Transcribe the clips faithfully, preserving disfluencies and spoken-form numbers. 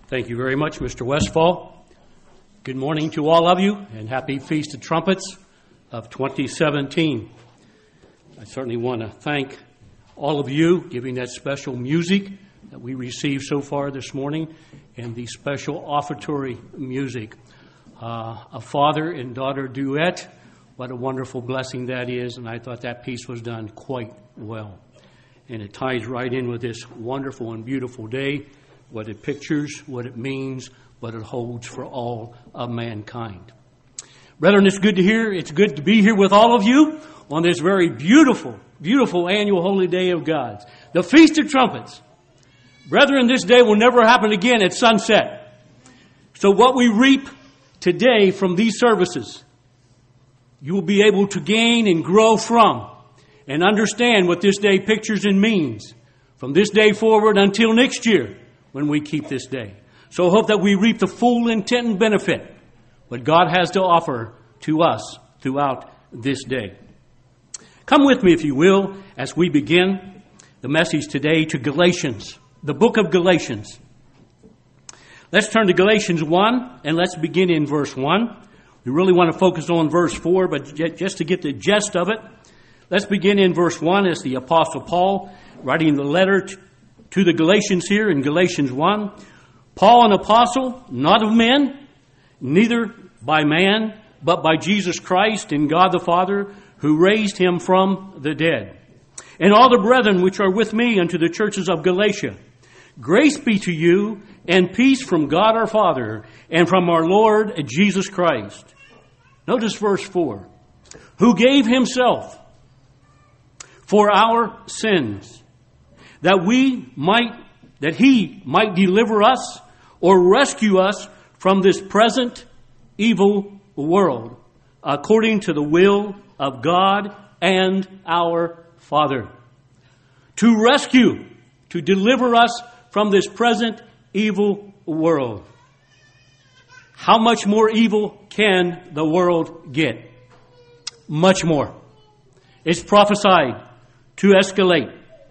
Thank you very much, Mister Westfall. Good morning to all of you, and happy Feast of Trumpets of twenty seventeen. I certainly want to thank all of you giving that special music that we received so far this morning, and the special offertory music. Uh, a father and daughter duet, what a wonderful blessing that is, and I thought that piece was done quite well. And it ties right in with this wonderful and beautiful day, what it pictures, what it means, what it holds for all of mankind. Brethren, it's good to hear. It's good to be here with all of you on this very beautiful, beautiful annual holy day of God's, the Feast of Trumpets. Brethren, this day will never happen again at sunset. So what we reap today from these services, you will be able to gain and grow from and understand what this day pictures and means from this day forward until next year when we keep this day. So I hope that we reap the full intent and benefit what God has to offer to us throughout this day. Come with me, if you will, as we begin the message today to Galatians, the book of Galatians. Let's turn to Galatians one, and let's begin in verse one. We really want to focus on verse four, but just to get the gist of it, let's begin in verse one as the Apostle Paul writing the letter to the Galatians here in Galatians one. Paul, an apostle, not of men, neither by man, but by Jesus Christ and God the Father, who raised him from the dead. And all the brethren which are with me unto the churches of Galatia, grace be to you and peace from God our Father and from our Lord Jesus Christ. Notice verse four. Who gave himself for our sins, that we might, that he might deliver us or rescue us from this present evil world, according to the will of God and our Father. To rescue, to deliver us from this present evil world. How much more evil can the world get? Much more. It's prophesied to escalate.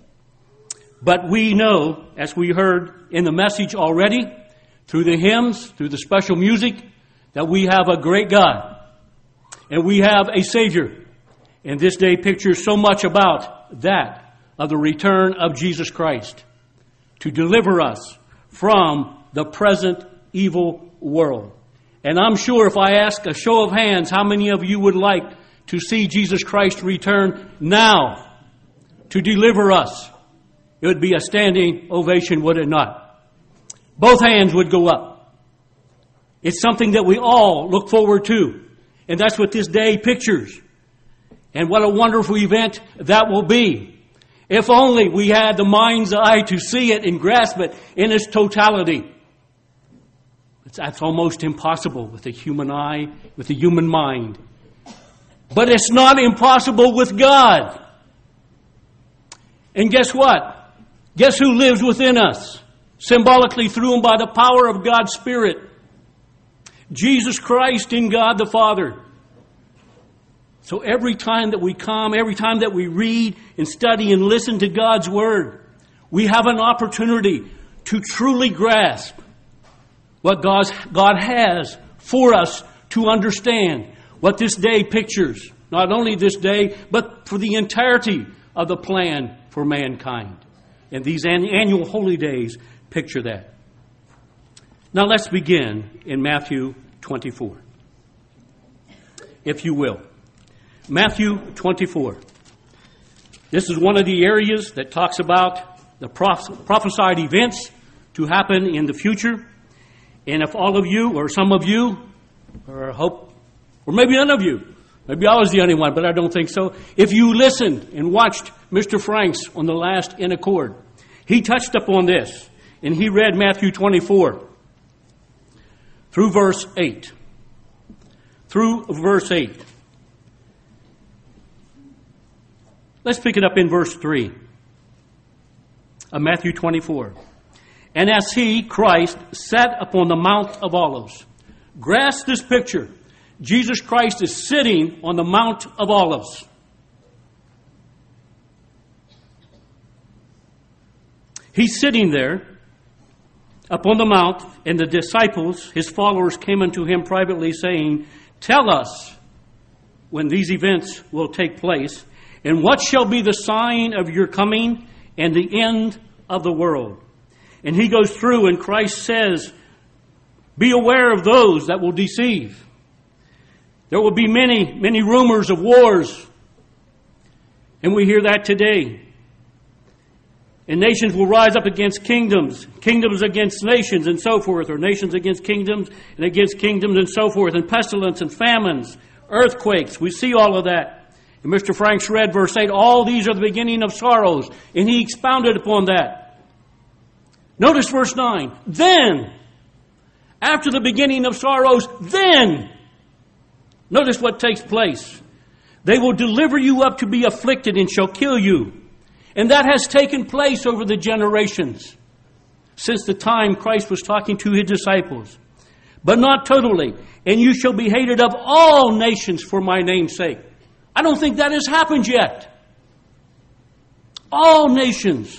But we know, as we heard in the message already, through the hymns, through the special music, that we have a great God. And we have a Savior. And this day pictures so much about that, of the return of Jesus Christ, to deliver us from the present evil world. And I'm sure if I ask a show of hands, how many of you would like to see Jesus Christ return now to deliver us? It would be a standing ovation, would it not? Both hands would go up. It's something that we all look forward to. And that's what this day pictures. And what a wonderful event that will be. If only we had the mind's eye to see it and grasp it in its totality. That's almost impossible with the human eye, with the human mind. But it's not impossible with God. And guess what? Guess who lives within us? Symbolically through and by the power of God's Spirit. Jesus Christ in God the Father. So every time that we come, every time that we read and study and listen to God's Word, we have an opportunity to truly grasp what God's, God has for us to understand. What this day pictures. Not only this day, but for the entirety of the plan for mankind. And these annual holy days picture that. Now let's begin in Matthew twenty-four. If you will. Matthew twenty-four. This is one of the areas that talks about the prophesied events to happen in the future. And if all of you, or some of you, or hope, or maybe none of you, maybe I was the only one, but I don't think so. If you listened and watched Mister Franks on the last In Accord, he touched upon this, and he read Matthew twenty-four through verse eight. Through verse eight. Let's pick it up in verse three of Matthew twenty-four. And as he, Christ, sat upon the Mount of Olives. Grasp this picture. Jesus Christ is sitting on the Mount of Olives. He's sitting there. up on the mount, and the disciples, his followers, came unto him privately, saying, Tell us when these events will take place, and what shall be the sign of your coming and the end of the world? And he goes through, and Christ says, Be aware of those that will deceive. There will be many, many rumors of wars, and we hear that today. And nations will rise up against kingdoms, kingdoms against nations and so forth, or nations against kingdoms and against kingdoms and so forth, and pestilence and famines, earthquakes. We see all of that. And Mister Franks read verse eight, all these are the beginning of sorrows, and he expounded upon that. Notice verse nine, then, after the beginning of sorrows, then, notice what takes place. They will deliver you up to be afflicted and shall kill you. And that has taken place over the generations since the time Christ was talking to his disciples. But not totally. And you shall be hated of all nations for my name's sake. I don't think that has happened yet. All nations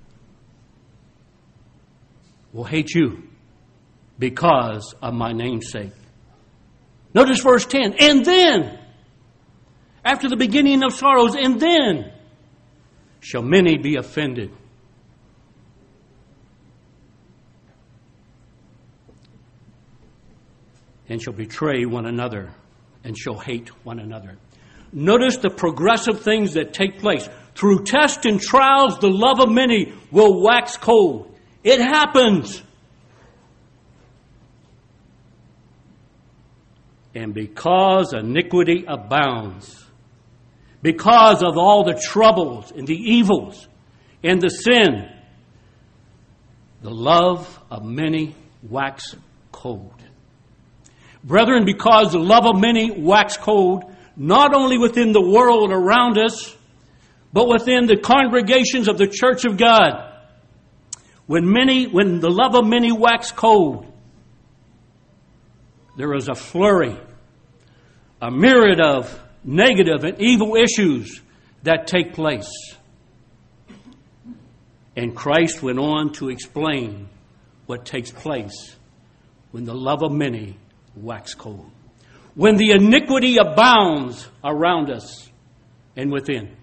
will hate you because of my name's sake. Notice verse ten. And then, after the beginning of sorrows, and then shall many be offended. And shall betray one another, and shall hate one another. Notice the progressive things that take place. Through tests and trials, the love of many will wax cold. It happens. And because iniquity abounds, because of all the troubles and the evils and the sin, the love of many wax cold. Brethren, because the love of many wax cold, not only within the world around us, but within the congregations of the church of God, when many, when the love of many wax cold, there is a flurry, a myriad of negative and evil issues that take place. And Christ went on to explain what takes place when the love of many wax cold. When the iniquity abounds around us and within.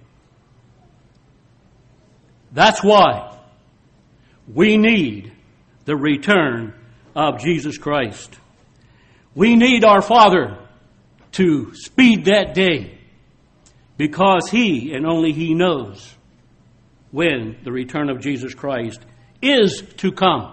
That's why we need the return of Jesus Christ. We need our Father to speed that day, because He and only He knows when the return of Jesus Christ is to come.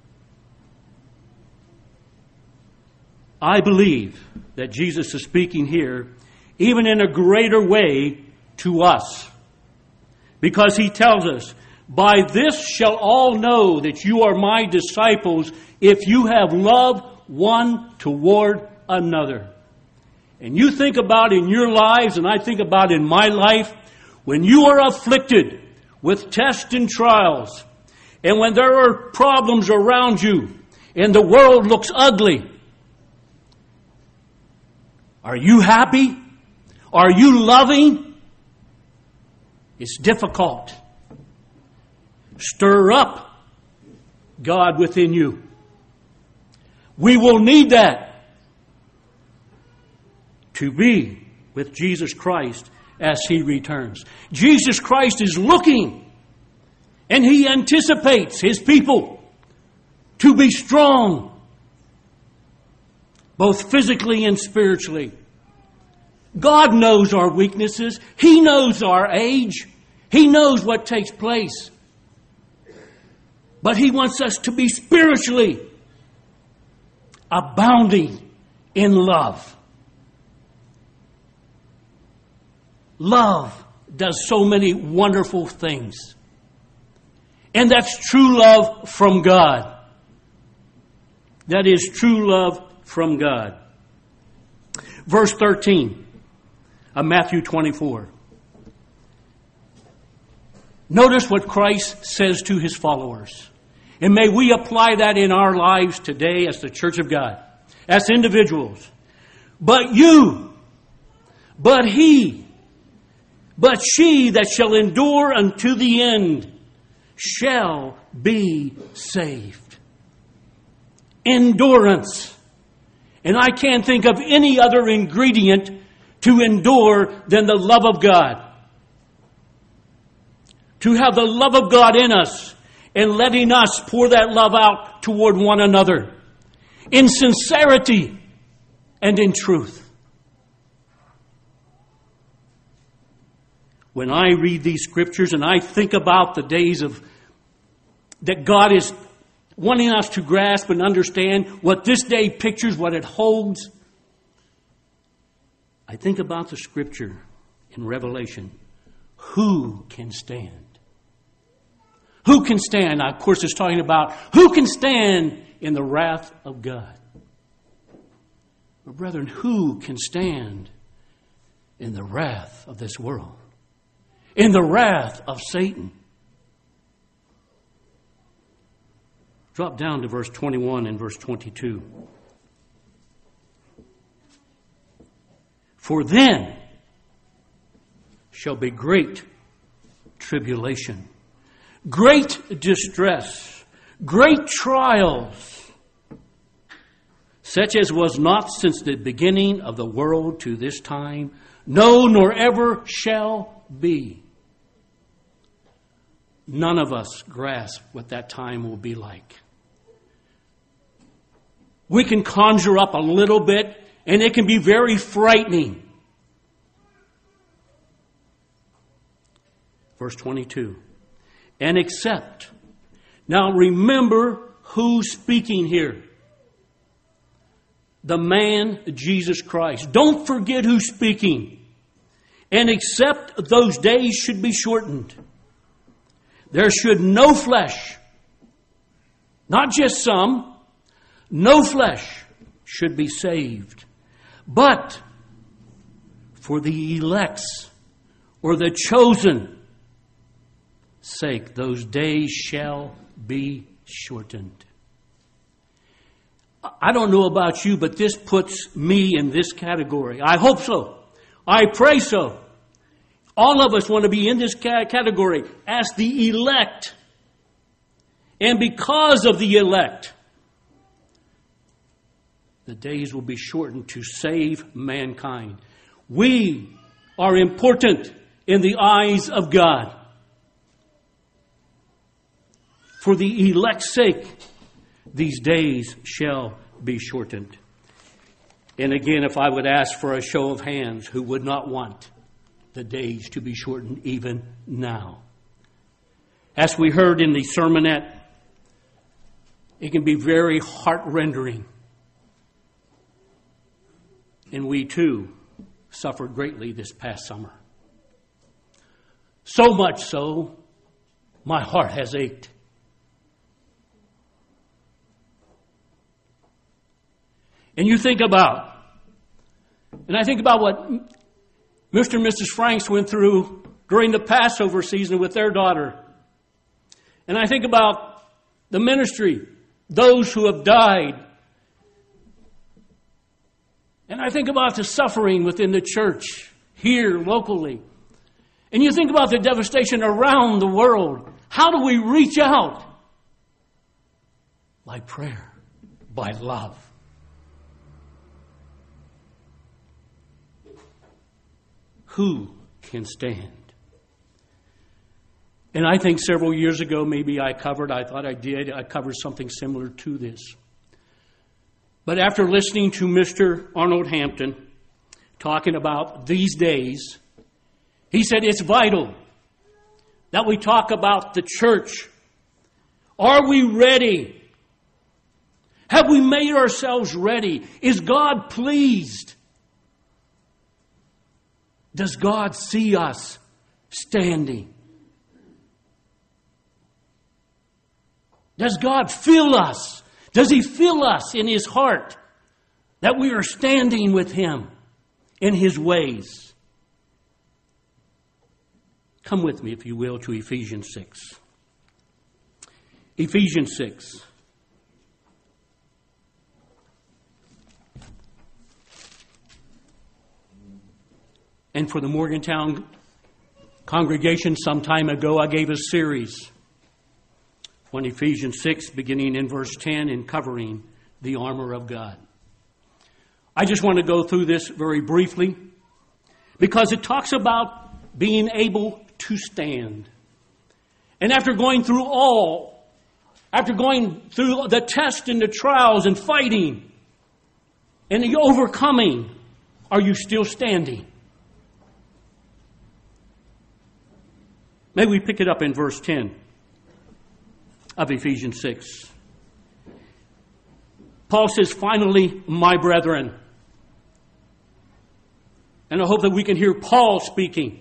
I believe that Jesus is speaking here even in a greater way to us, because He tells us, by this shall all know that you are my disciples, if you have love one toward another. And you think about in your lives, and I think about in my life, when you are afflicted with tests and trials, and when there are problems around you, and the world looks ugly, are you happy? Are you loving? It's difficult. Stir up God within you. We will need that to be with Jesus Christ as He returns. Jesus Christ is looking, and He anticipates His people to be strong, both physically and spiritually. God knows our weaknesses. He knows our age. He knows what takes place. But He wants us to be spiritually abounding in love. Love does so many wonderful things. And that's true love from God. That is true love from God. Verse thirteen of Matthew twenty-four. Notice what Christ says to His followers. And may we apply that in our lives today as the church of God, as individuals. But you, but he, but she that shall endure unto the end shall be saved. endurance. And I can't think of any other ingredient to endure than the love of God. To have the love of God in us and letting us pour that love out toward one another in sincerity and in truth. When I read these scriptures and I think about the days of that God is wanting us to grasp and understand what this day pictures, what it holds, I think about the scripture in Revelation. Who can stand? Who can stand? Now, of course, it's talking about who can stand in the wrath of God. But brethren, who can stand in the wrath of this world? In the wrath of Satan? Drop down to verse twenty-one and verse twenty-two. For then shall be great tribulation, great distress, great trials, such as was not since the beginning of the world to this time, no, nor ever shall be. None of us grasp what that time will be like. We can conjure up a little bit, and it can be very frightening. Verse twenty-two. And except. Now remember who's speaking here. The man, Jesus Christ. Don't forget who's speaking. And except those days should be shortened. There should no flesh, not just some, no flesh should be saved. But for the elect's or the chosen sake, those days shall be shortened. I don't know about you, but this puts me in this category. I hope so. I pray so. All of us want to be in this category as the elect. And because of the elect, the days will be shortened to save mankind. We are important in the eyes of God. For the elect's sake, these days shall be shortened. And again, if I would ask for a show of hands, who would not want the days to be shortened even now? As we heard in the sermonette, it can be very heart-rendering. And we too suffered greatly this past summer. So much so, my heart has ached. And you think about, and I think about what Mister and Missus Franks went through during the Passover season with their daughter. And I think about the ministry, those who have died. And I think about the suffering within the church here locally. And you think about the devastation around the world. How do we reach out? By prayer, by love. Who can stand? And I think several years ago, maybe I covered, I thought I did, I covered something similar to this. But after listening to Mister Arnold Hampton talking about these days, he said it's vital that we talk about the church. Are we ready? Have we made ourselves ready? Is God pleased? Does God see us standing? Does God feel us? Does He feel us in His heart that we are standing with Him in His ways? Come with me, if you will, to Ephesians six. Ephesians six. And for the Morgantown congregation, some time ago, I gave a series on Ephesians six, beginning in verse ten and covering the armor of God. I just want to go through this very briefly because it talks about being able to stand. And after going through all, after going through the test and the trials and fighting and the overcoming, are you still standing? May we pick it up in verse ten of Ephesians six. Paul says, finally, my brethren. And I hope that we can hear Paul speaking.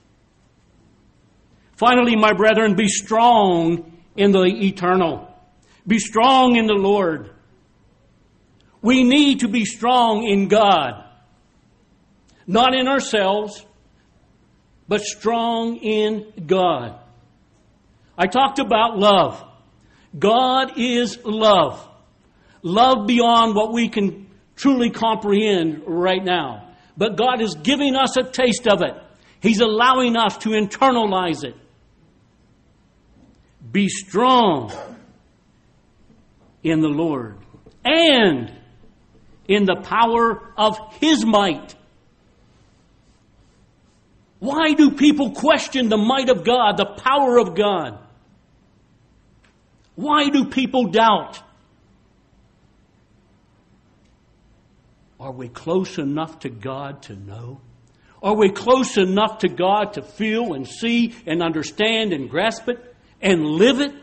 Finally, my brethren, be strong in the eternal. Be strong in the Lord. We need to be strong in God. Not in ourselves, but strong in God. I talked about love. God is love. Love beyond what we can truly comprehend right now. But God is giving us a taste of it. He's allowing us to internalize it. Be strong in the Lord and in the power of His might. Why do people question the might of God, the power of God? Why do people doubt? Are we close enough to God to know? Are we close enough to God to feel and see and understand and grasp it and live it?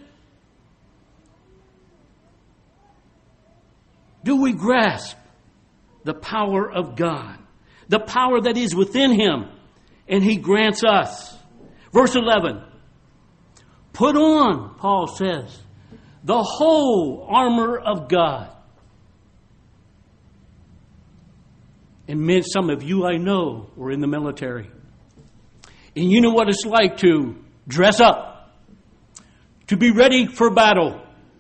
Do we grasp the power of God? The power that is within Him and He grants us. Verse eleven. Put on, Paul says, the whole armor of God. And some of you I know were in the military. And you know what it's like to dress up, to be ready for battle.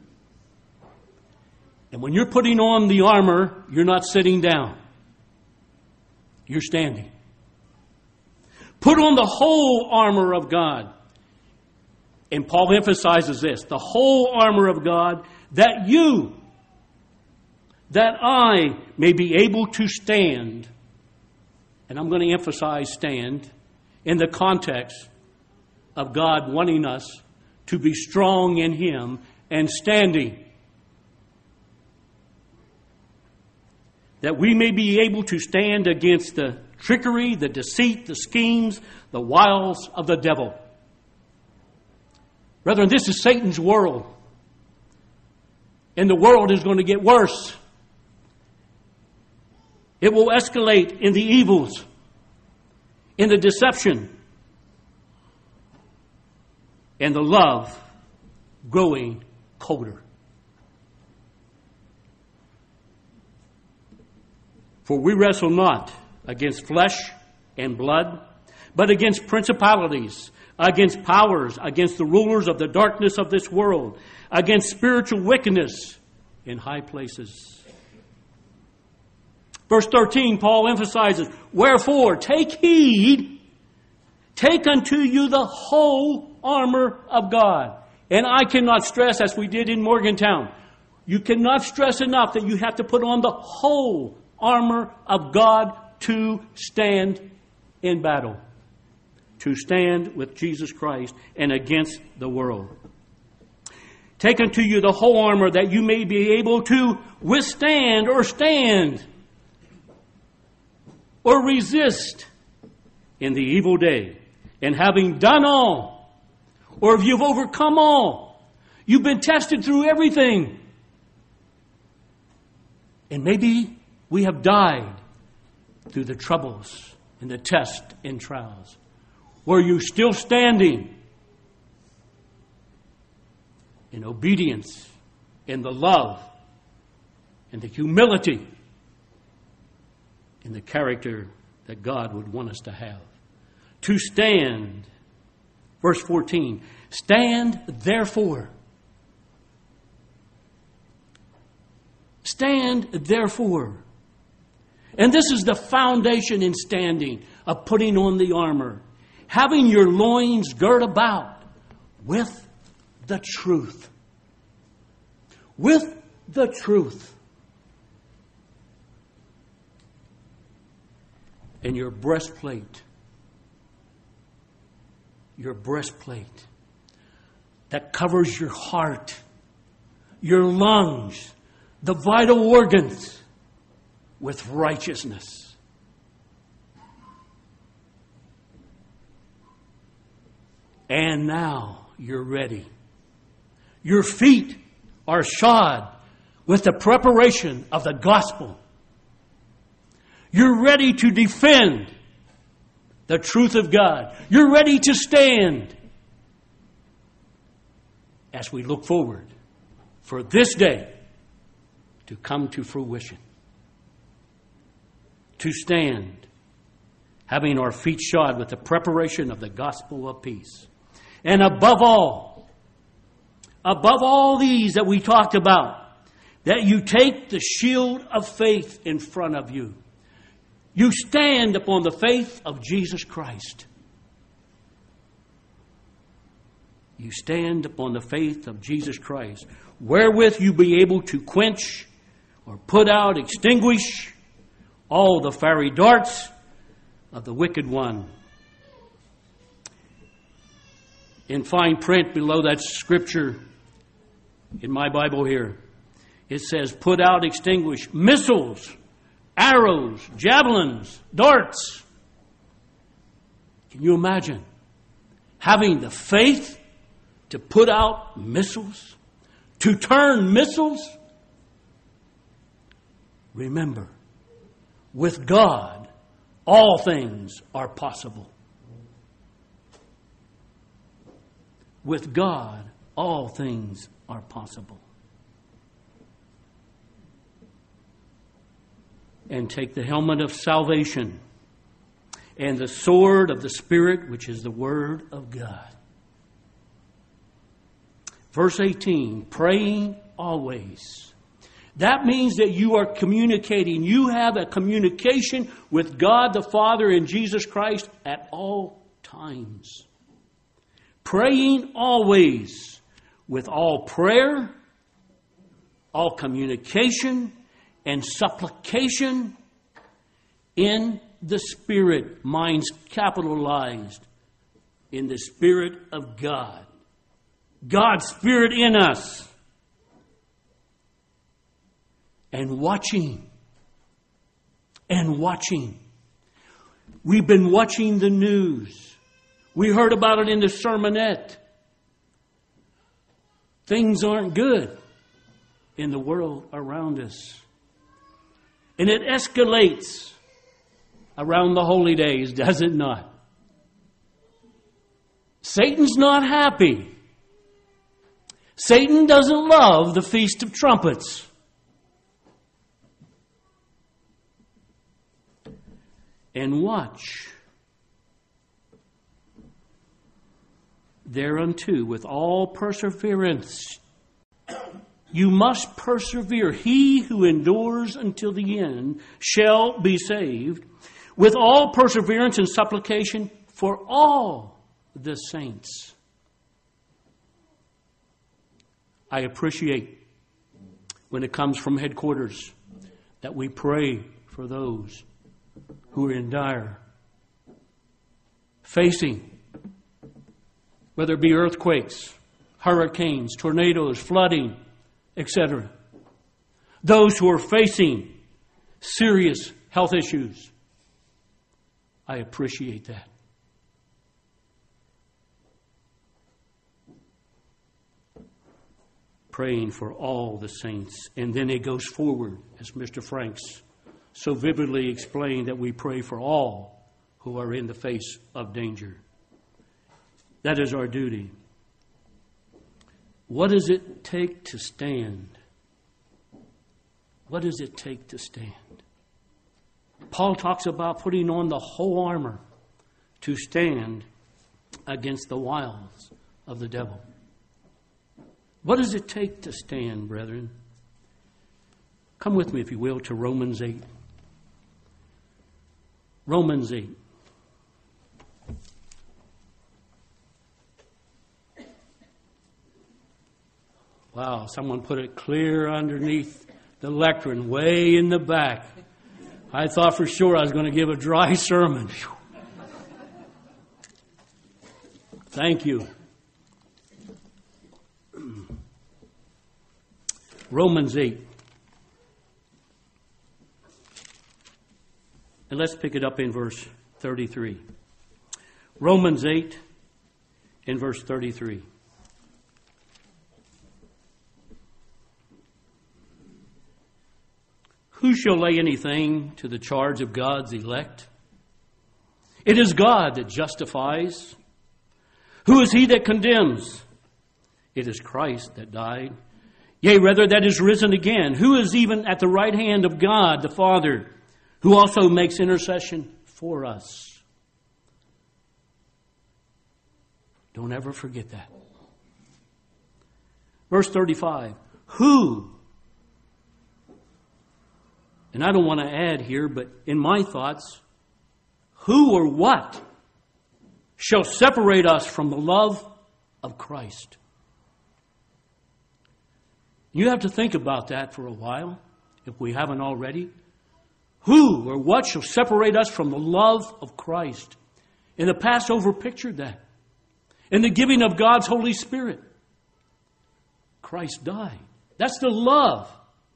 And when you're putting on the armor, you're not sitting down. You're standing. Put on the whole armor of God. And Paul emphasizes this, the whole armor of God, that you, that I may be able to stand. And I'm going to emphasize stand in the context of God wanting us to be strong in Him and standing. That we may be able to stand against the trickery, the deceit, the schemes, the wiles of the devil. Brethren, this is Satan's world. And the world is going to get worse. It will escalate in the evils, in the deception, and the love growing colder. For we wrestle not against flesh and blood, but against principalities, against powers, against the rulers of the darkness of this world, against spiritual wickedness in high places. Verse thirteen, Paul emphasizes, wherefore take heed, take unto you the whole armor of God. And I cannot stress, as we did in Morgantown, you cannot stress enough that you have to put on the whole armor of God to stand in battle, to stand with Jesus Christ and against the world. Take unto you the whole armor that you may be able to withstand or stand or resist in the evil day. And having done all, or if you've overcome all, you've been tested through everything. And maybe we have died through the troubles and the tests and trials. Were you still standing in obedience, in the love, in the humility, in the character that God would want us to have? To stand. Verse fourteen. Stand therefore. Stand therefore. And this is the foundation in standing, of putting on the armor. Having your loins girt about with the truth. With the truth. and your breastplate. Your breastplate that covers your heart, your lungs, the vital organs with righteousness. And now you're ready. Your feet are shod with the preparation of the gospel. You're ready to defend the truth of God. You're ready to stand as we look forward for this day to come to fruition. To stand, having our feet shod with the preparation of the gospel of peace. And above all, above all these that we talked about, that you take the shield of faith in front of you. You stand upon the faith of Jesus Christ. You stand upon the faith of Jesus Christ, wherewith you be able to quench or put out, extinguish all the fiery darts of the wicked one. In fine print below that scripture in my Bible here, it says, put out, extinguish missiles, arrows, javelins, darts. Can you imagine having the faith to put out missiles, to turn missiles? Remember, with God, all things are possible. With God, all things are possible. And take the helmet of salvation and the sword of the Spirit, which is the Word of God. Verse eighteen, praying always. That means that you are communicating. You have a communication with God the Father and Jesus Christ at all times. Praying always with all prayer, all communication, and supplication in the Spirit. Mine's capitalized. In the Spirit of God. God's Spirit in us. And watching. And watching. We've been watching the news. We heard about it in the sermonette. Things aren't good in the world around us. And it escalates around the holy days, does it not? Satan's not happy. Satan doesn't love the Feast of Trumpets. And watch thereunto with all perseverance. You must persevere. He who endures until the end shall be saved, with all perseverance and supplication for all the saints. I appreciate when it comes from headquarters that we pray for those who are in dire, facing, whether it be earthquakes, hurricanes, tornadoes, flooding, et cetera. Those who are facing serious health issues. I appreciate that. Praying for all the saints. And then it goes forward, as Mister Franks so vividly explained, that we pray for all who are in the face of danger. That is our duty. What does it take to stand? What does it take to stand? Paul talks about putting on the whole armor to stand against the wiles of the devil. What does it take to stand, brethren? Come with me, if you will, to Romans eight. Romans eight. Wow, someone put it clear underneath the lectern, way in the back. I thought for sure I was going to give a dry sermon. Thank you. Romans eight. And let's pick it up in verse thirty-three. Romans eight in verse thirty-three. Who shall lay anything to the charge of God's elect? It is God that justifies. Who is he that condemns? It is Christ that died. Yea, rather, that is risen again. Who is even at the right hand of God the Father, who also makes intercession for us? Don't ever forget that. Verse thirty-five. Who? And I don't want to add here, but in my thoughts, who or what shall separate us from the love of Christ? You have to think about that for a while, if we haven't already. Who or what shall separate us from the love of Christ? And the Passover pictured that. In the giving of God's Holy Spirit, Christ died. That's the love.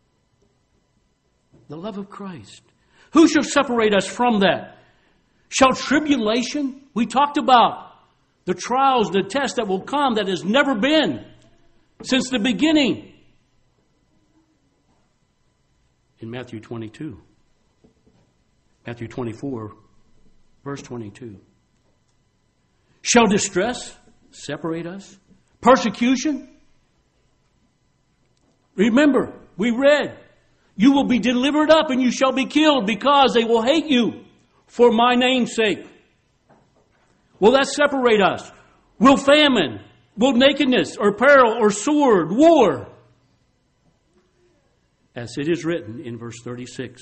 The love of Christ. Who shall separate us from that? Shall tribulation? We talked about the trials, the tests that will come that has never been since the beginning. In Matthew twenty-two. Matthew twenty-four, verse twenty-two. Shall distress separate us? Persecution? Remember, we read, you will be delivered up and you shall be killed because they will hate you for my name's sake. Will that separate us? Will famine, will nakedness or peril or sword, war? As it is written in verse thirty-six.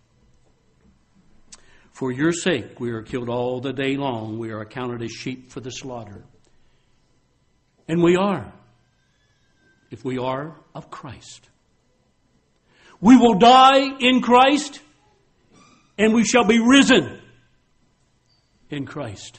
For your sake we are killed all the day long. We are accounted as sheep for the slaughter. And we are, if we are of Christ. We will die in Christ, and we shall be risen in Christ.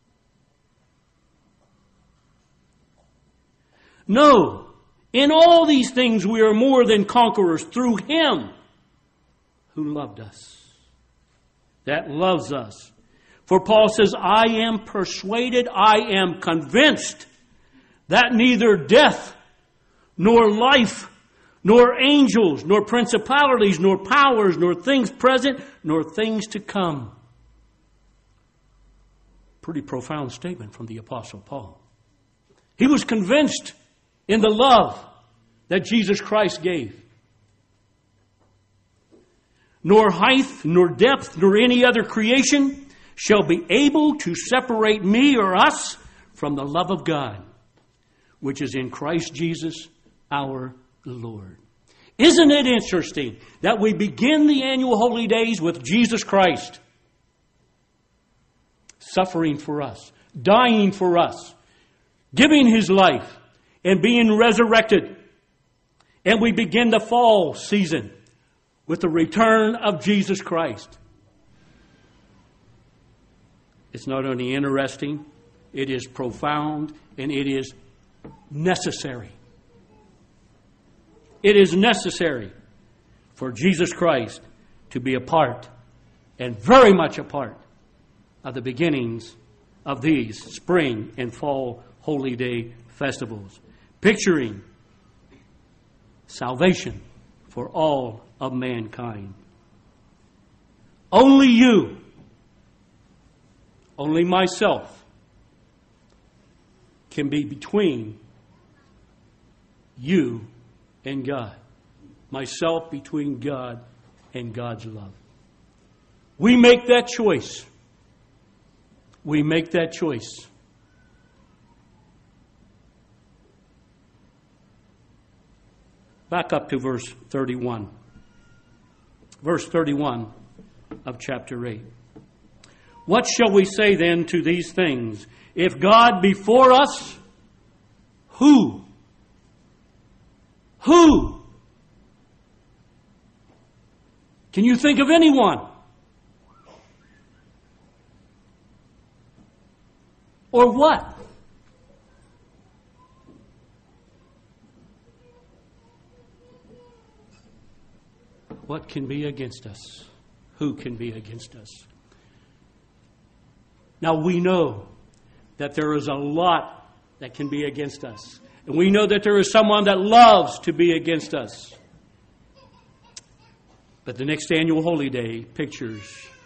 No, in all these things we are more than conquerors through Him who loved us. That loves us. For Paul says, I am persuaded, I am convinced that neither death, nor life, nor angels, nor principalities, nor powers, nor things present, nor things to come. Pretty profound statement from the Apostle Paul. He was convinced in the love that Jesus Christ gave. Nor height, nor depth, nor any other creation shall be able to separate me or us from the love of God, which is in Christ Jesus our Lord. Isn't it interesting that we begin the annual holy days with Jesus Christ suffering for us, dying for us, giving His life, and being resurrected. And we begin the fall season with the return of Jesus Christ. It's not only interesting, it is profound, and it is necessary. It is necessary for Jesus Christ to be a part, and very much a part, of the beginnings of these spring and fall holy day festivals, picturing salvation for all of mankind. Only you, only myself, can be between you and God. Myself between God and God's love. We make that choice. We make that choice. Back up to verse thirty-one. Verse thirty-one of chapter eight. What shall we say then to these things? If God be for us, who? Who? Can you think of anyone Or what? What can be against us? Who can be against us? Now we know that there is a lot that can be against us. And we know that there is someone that loves to be against us. But the next annual Holy Day pictures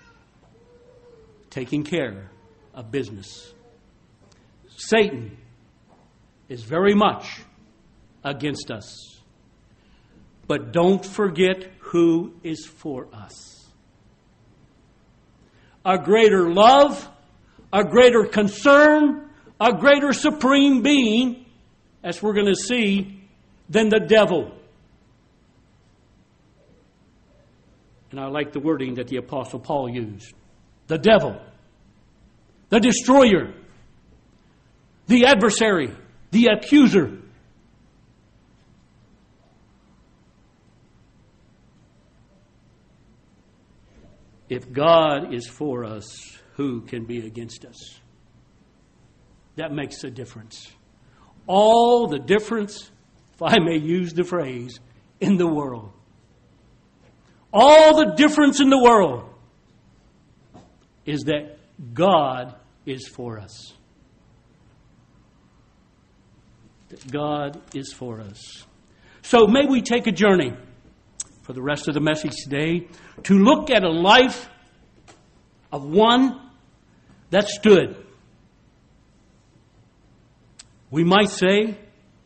taking care of business. Satan is very much against us. But don't forget who is for us. A greater love, a greater concern, a greater supreme being, as we're going to see, than the devil. And I like the wording that the Apostle Paul used. The devil, the destroyer, the adversary, the accuser. If God is for us, who can be against us? That makes a difference. All the difference, if I may use the phrase, in the world. All the difference in the world is that God is for us. That God is for us. So may we take a journey for the rest of the message today to look at a life of one that stood. We might say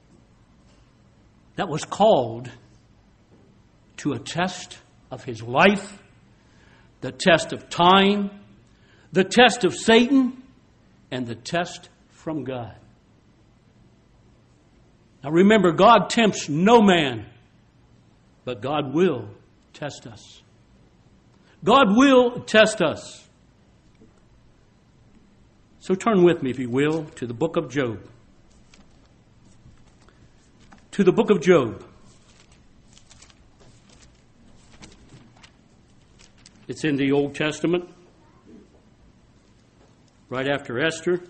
that was called to a test of his life, the test of time, the test of Satan, and the test from God. Now remember, God tempts no man, but God will test us. God will test us. So turn with me, if you will, to the book of Job. To the book of Job. It's in the Old Testament, right after Esther.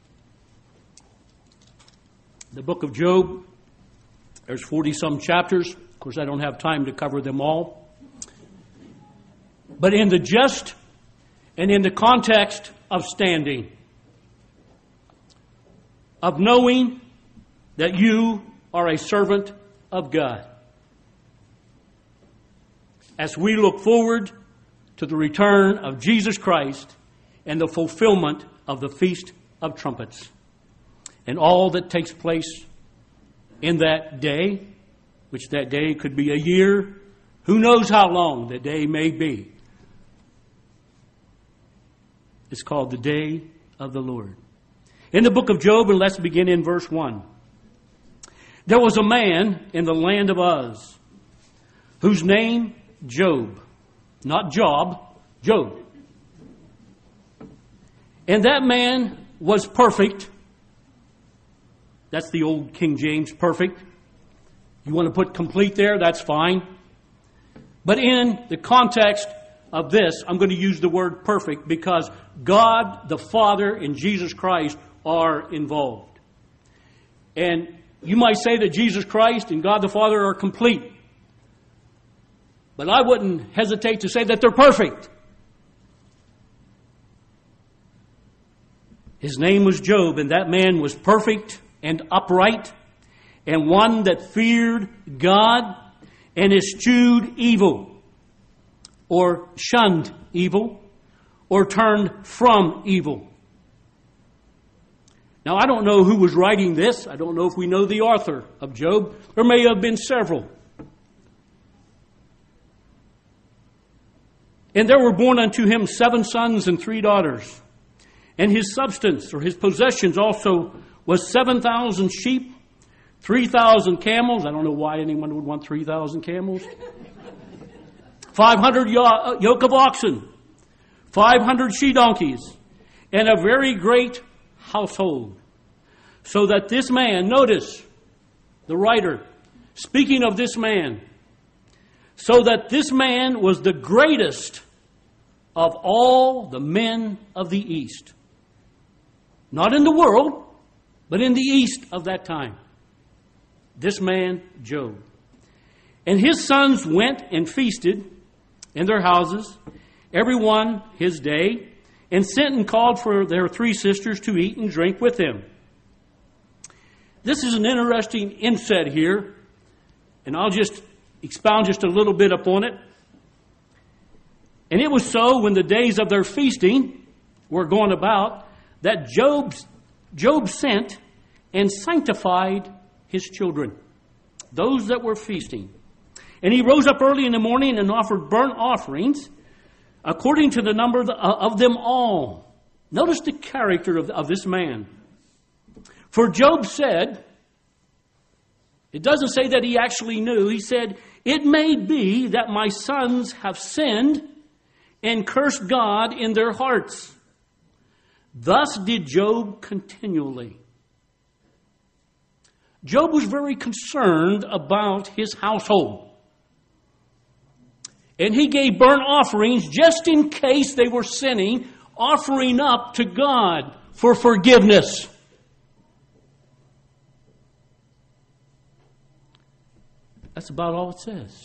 The book of Job, there's forty-some chapters. Of course, I don't have time to cover them all. But in the gist and in the context of standing, of knowing that you are a servant of God. As we look forward to the return of Jesus Christ and the fulfillment of the Feast of Trumpets and all that takes place in that day, which that day could be a year, who knows how long the day may be. It's called the Day of the Lord. In the book of Job, and let's begin in verse one. There was a man in the land of Uz, whose name Job, not Job, Job. And that man was perfect. That's the old King James, perfect. You want to put complete there, that's fine. But in the context of this, I'm going to use the word perfect because God the Father and Jesus Christ are involved. And you might say that Jesus Christ and God the Father are complete. But I wouldn't hesitate to say that they're perfect. His name was Job, and that man was perfect and upright, and one that feared God and eschewed evil, or shunned evil, or turned from evil. Now, I don't know who was writing this. I don't know if we know the author of Job. There may have been several. And there were born unto him seven sons and three daughters. And his substance, or his possessions also, was seven thousand sheep, three thousand camels. I don't know why anyone would want three thousand camels. five hundred yoke of oxen, five hundred she-donkeys, and a very great household. So that this man, notice the writer, speaking of this man, so that this man was the greatest of all the men of the East. Not in the world, but in the east of that time. This man, Job. And his sons went and feasted in their houses, every one his day, and sent and called for their three sisters to eat and drink with him. This is an interesting inset here, and I'll just expound just a little bit upon it. And it was so when the days of their feasting were going about that Job, Job sent and sanctified his children, those that were feasting. And he rose up early in the morning and offered burnt offerings according to the number of them all. Notice the character of, of this man. For Job said, it doesn't say that he actually knew. He said, it may be that my sons have sinned and cursed God in their hearts. Thus did Job continually. Job was very concerned about his household. And he gave burnt offerings just in case they were sinning, offering up to God for forgiveness. That's about all it says.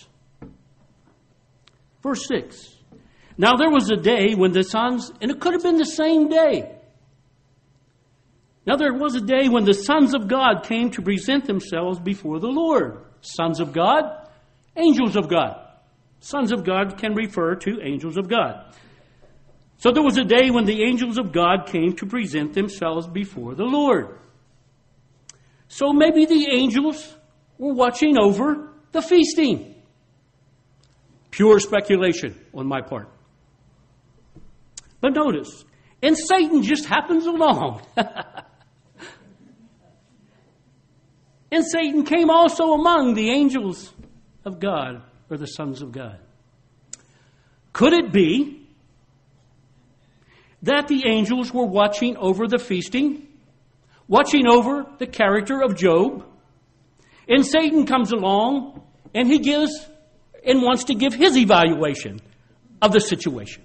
Verse six. Now there was a day when the sons, and it could have been the same day. Now there was a day when the sons of God came to present themselves before the Lord. Sons of God, angels of God. Sons of God can refer to angels of God. So there was a day when the angels of God came to present themselves before the Lord. So maybe the angels were watching over the feasting. Pure speculation on my part. But notice, and Satan just happens along. And Satan came also among the angels of God, or the sons of God. Could it be that the angels were watching over the feasting, watching over the character of Job, and Satan comes along and he gives and wants to give his evaluation of the situation?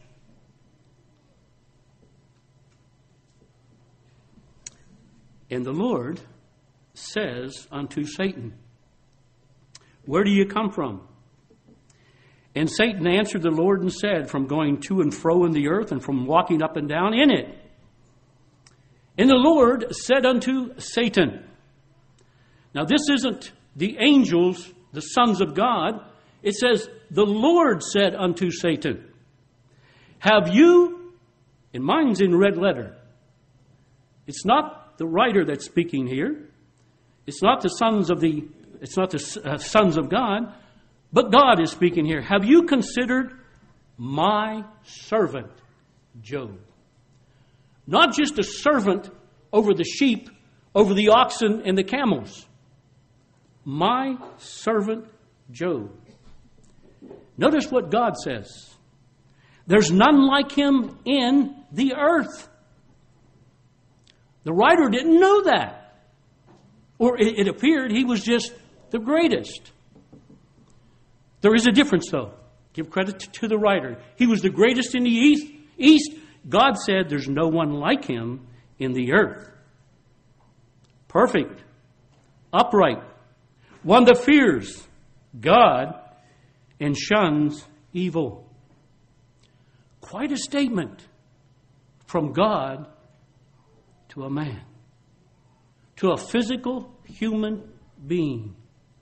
And the Lord says unto Satan, where do you come from? And Satan answered the Lord and said, from going to and fro in the earth and from walking up and down in it. And the Lord said unto Satan, now this isn't the angels, the sons of God. It says, the Lord said unto Satan, have you, and mine's in red letter. It's not the writer that's speaking here. It's not the sons of the, it's not the uh, sons of God, but God is speaking here. Have you considered my servant, Job? Not just a servant over the sheep, over the oxen and the camels. My servant, Job. Notice what God says. There's none like him in the earth. The writer didn't know that. Or it, it appeared he was just the greatest. There is a difference, though. Give credit to the writer. He was the greatest in the east. East. God said there's no one like him in the earth. Perfect. Upright. One that fears God and shuns evil. Quite a statement from God to a man. To a physical human being.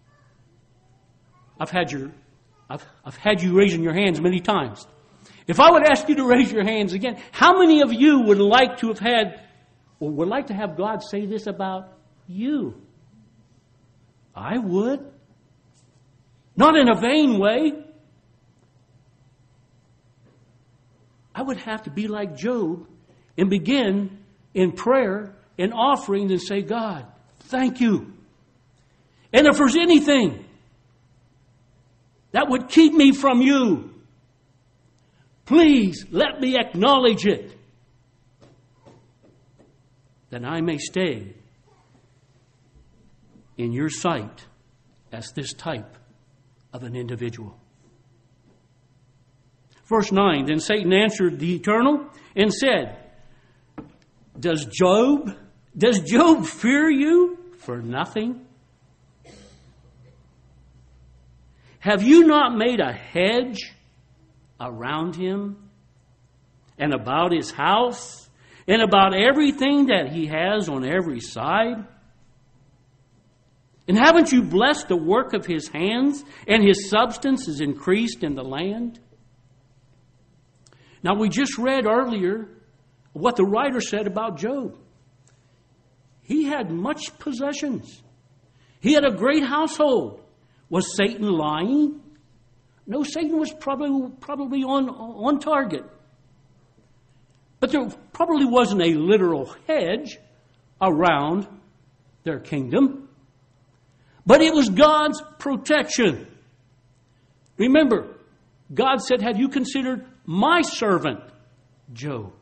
I've had your, I've, I've had you raising your hands many times. If I would ask you to raise your hands again, how many of you would like to have had, or would like to have God say this about you? I would. Not in a vain way. I would have to be like Job and begin in prayer and offering and say, God, thank you. And if there's anything that would keep me from you, please let me acknowledge it, that I may stay in your sight as this type of an individual. Verse nine, then Satan answered the Eternal and said, Does Job, does Job fear you for nothing? Have you not made a hedge around him and about his house and about everything that he has on every side? And haven't you blessed the work of his hands, and his substance is increased in the land? Now, we just read earlier what the writer said about Job. He had much possessions. He had a great household. Was Satan lying? No, Satan was probably, probably on, on target. But there probably wasn't a literal hedge around their kingdom. But it was God's protection. Remember, God said, have you considered my servant, Job?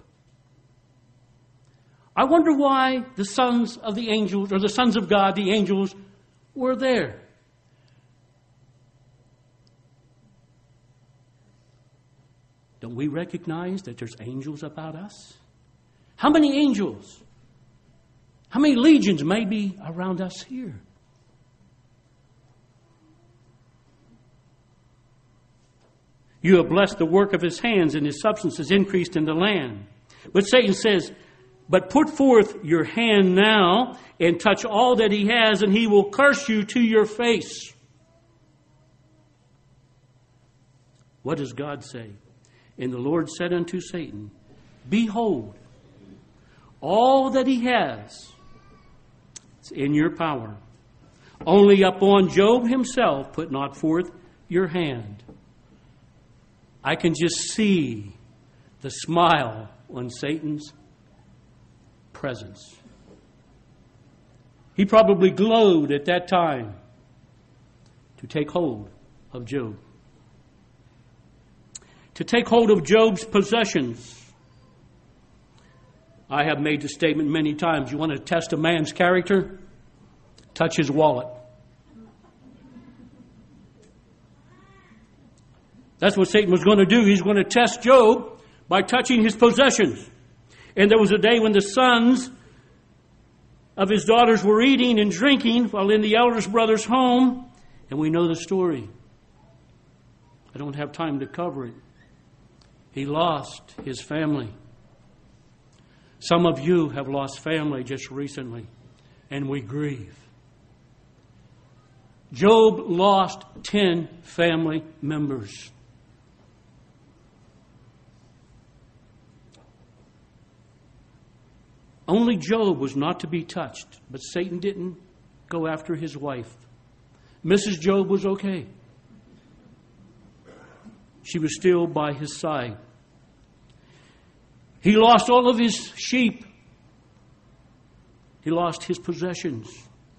I wonder why the sons of the angels, or the sons of God, the angels, were there. Don't we recognize that there's angels about us? How many angels? How many legions may be around us here? You have blessed the work of his hands, and his substance is increased in the land. But Satan says, but put forth your hand now and touch all that he has, and he will curse you to your face. What does God say? And the Lord said unto Satan, behold, all that he has is in your power. Only upon Job himself put not forth your hand. I can just see the smile on Satan's presence. He probably glowed at that time to take hold of Job. To take hold of Job's possessions. I have made the statement many times. You want to test a man's character? Touch his wallet. That's what Satan was going to do. He's going to test Job by touching his possessions. And there was a day when the sons of his daughters were eating and drinking while in the eldest brother's home. And we know the story. I don't have time to cover it. He lost his family. Some of you have lost family just recently, and we grieve. Job lost ten family members. Only Job was not to be touched, but Satan didn't go after his wife. Missus Job was okay. She was still by his side. He lost all of his sheep. He lost his possessions.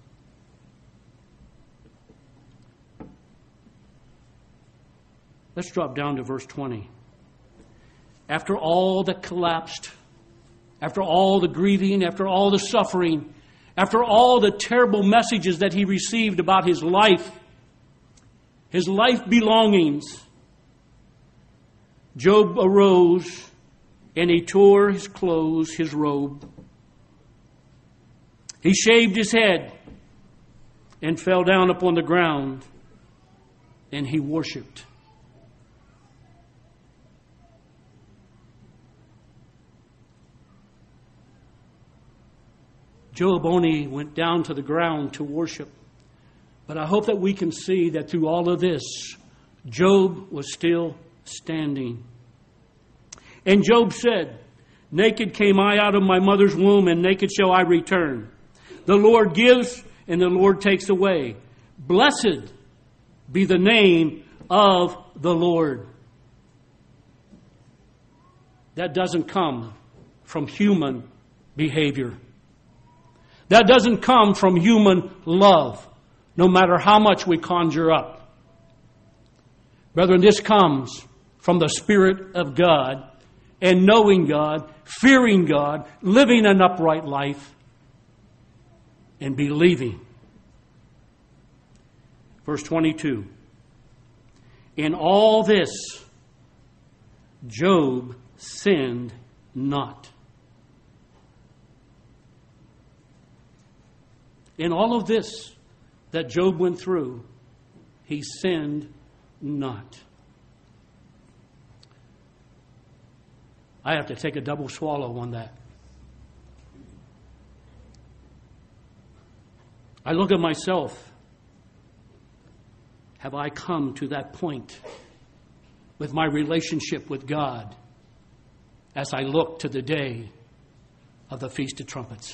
Let's drop down to verse twenty. After all that collapsed, after all the grieving, after all the suffering, after all the terrible messages that he received about his life, his life belongings, Job arose and he tore his clothes, his robe. He shaved his head and fell down upon the ground and he worshiped. Job only went down to the ground to worship. But I hope that we can see that through all of this, Job was still standing. And Job said, naked came I out of my mother's womb, and naked shall I return. The Lord gives, and the Lord takes away. Blessed be the name of the Lord. That doesn't come from human behavior. That doesn't come from human love, no matter how much we conjure up. Brethren, this comes from the Spirit of God and knowing God, fearing God, living an upright life, and believing. Verse twenty-two. In all this, Job sinned not. in all of this that Job went through, he sinned not. I have to take a double swallow on that. I look at myself. Have I come to that point with my relationship with God as I look to the day of the Feast of Trumpets?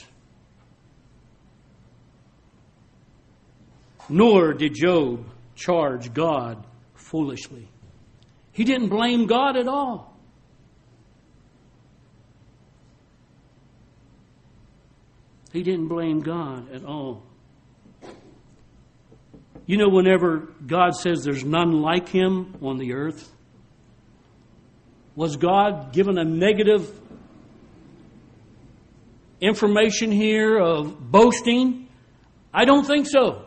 Nor did Job charge God foolishly. He didn't blame God at all. He didn't blame God at all. You know, whenever God says there's none like him on the earth, was God given a negative information here of boasting? I don't think so.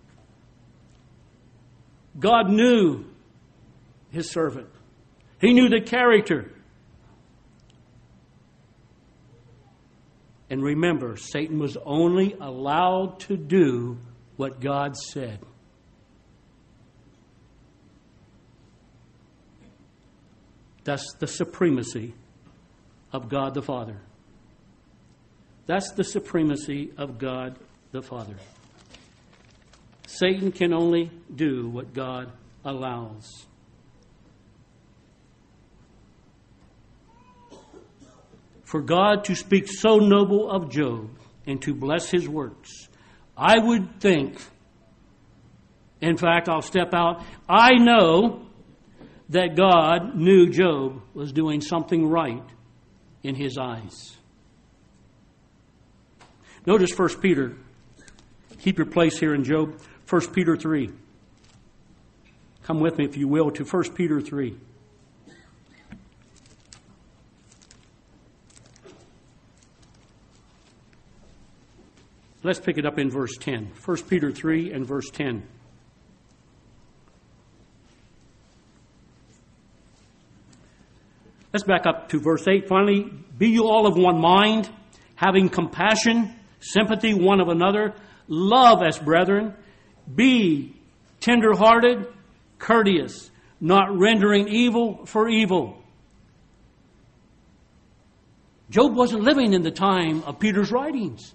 God knew his servant. He knew the character. And remember, Satan was only allowed to do what God said. That's the supremacy of God the Father. That's the supremacy of God the Father. Satan can only do what God allows. For God to speak so noble of Job and to bless his works, I would think, in fact, I'll step out, I know that God knew Job was doing something right in his eyes. Notice First Peter. Keep your place here in Job. First Peter three. Come with me, if you will, to First Peter three. Let's pick it up in verse ten. First Peter three and verse ten. Let's back up to verse eight. Finally, be you all of one mind, having compassion, sympathy one of another, love as brethren, be tender-hearted, courteous, not rendering evil for evil. Job wasn't living in the time of Peter's writings.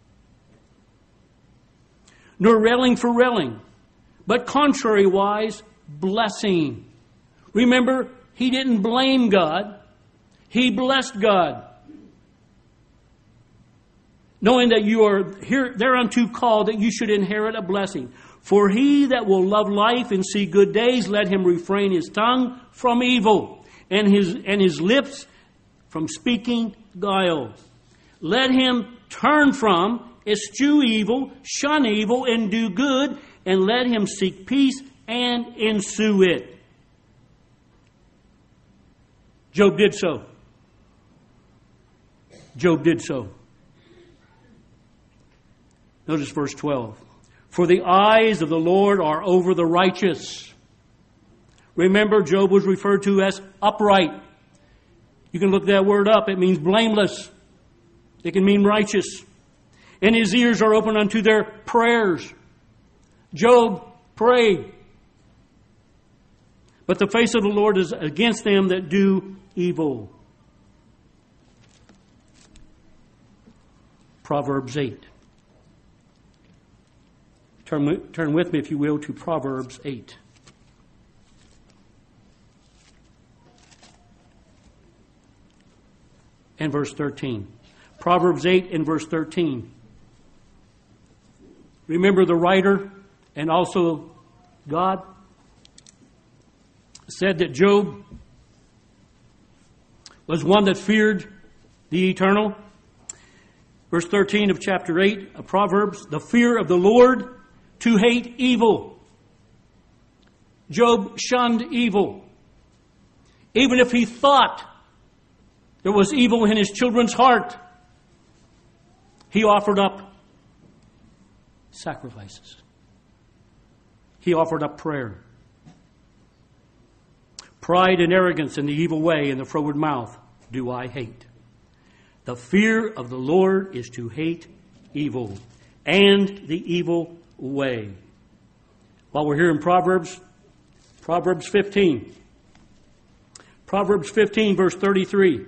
Nor railing for railing, but contrariwise, blessing. Remember, he didn't blame God. He blessed God. Knowing that you are here thereunto called, that you should inherit a blessing. For he that will love life and see good days, let him refrain his tongue from evil, and his and his lips from speaking guile. Let him turn from, eschew evil, shun evil, and do good, and let him seek peace and ensue it. Job did so. Job did so. Notice verse twelve. For the eyes of the Lord are over the righteous. Remember, Job was referred to as upright. You can look that word up. It means blameless. It can mean righteous. And his ears are open unto their prayers. Job prayed. But the face of the Lord is against them that do evil. Proverbs eight. Turn, turn with me, if you will, to Proverbs eight. And verse thirteen. Proverbs eight and verse thirteen. Remember the writer and also God said that Job was one that feared the eternal. Verse thirteen of chapter eight of Proverbs, the fear of the Lord to hate evil. Job shunned evil. Even if he thought there was evil in his children's heart, he offered up sacrifices. He offered up prayer. Pride and arrogance and the evil way and the froward mouth do I hate. The fear of the Lord is to hate evil, and the evil way. While we're here in Proverbs, Proverbs fifteen. Proverbs fifteen, verse thirty-three.